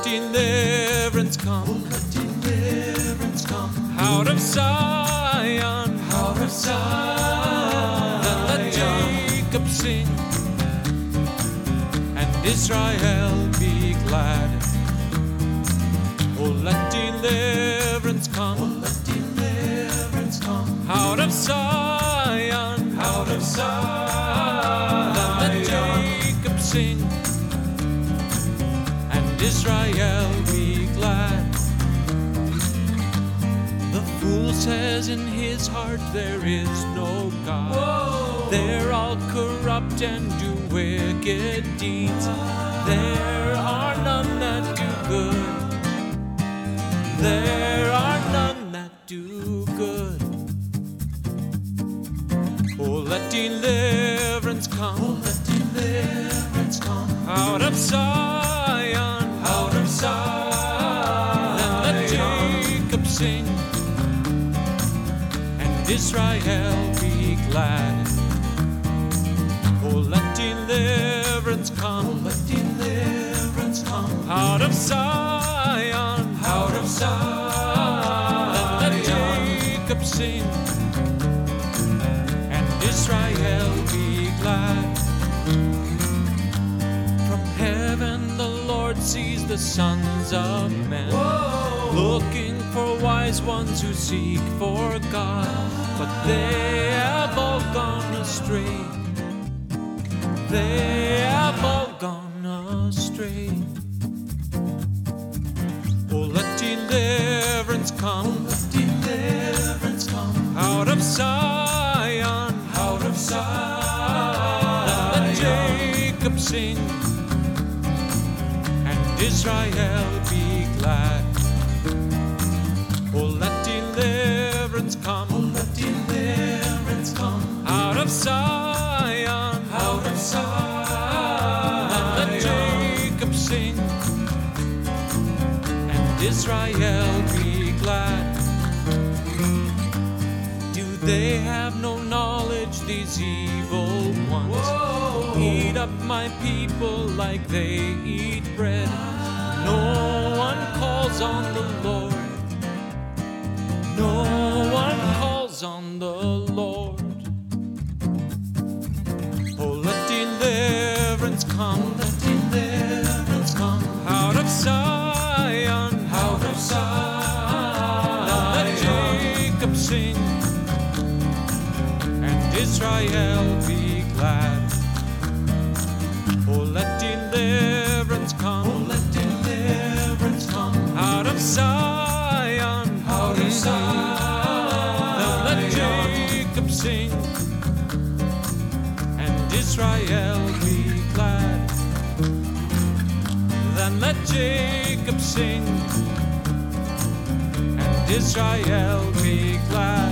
deliverance come. Oh, let deliverance come. Out of Zion, Out of Zion. then let Jacob sing, and Israel be glad. Oh, let deliverance Oh, come. let deliverance come. Out of Zion, Out of Zion. then let Jacob sing, and Israel be glad. The fool says in his heart there is no God. Whoa. They're all corrupt and do wicked deeds. There are none that do good. There are none that do good. Oh, let deliverance Oh, come. let deliverance come. Out of Zion, Out of Zion. then let Jacob sing, and Israel be glad. Oh, let deliverance Oh, come. let deliverance come. Out of Zion, Out of Zion. then let Jacob sing, and Israel be glad. From heaven the Lord sees the sons of men, Whoa. looking for wise ones who seek for God, but they have all gone astray. They have all gone astray. Oh, let deliverance Oh, come. let deliverance come. Out of Zion, Out of Zion. let Jacob sing, and Israel be glad. Oh, let deliverance Oh, come. let deliverance come. Out of Zion, Out of Zion. let Jacob sing, and Israel be glad. Do they have no knowledge, these evil ones? Whoa. Eat up my people like they eat bread. No one calls on the Lord. No one calls on the Lord. Oh, let deliverance Oh, come. let deliverance come. Out of Zion, Out of Zion. let Jacob sing, and Israel be glad. Oh, let deliverance Oh, come. let deliverance come. Out of Zion, Out of Zion. let Jacob sing, and Israel be glad. Then let Jacob sing, and Israel be glad.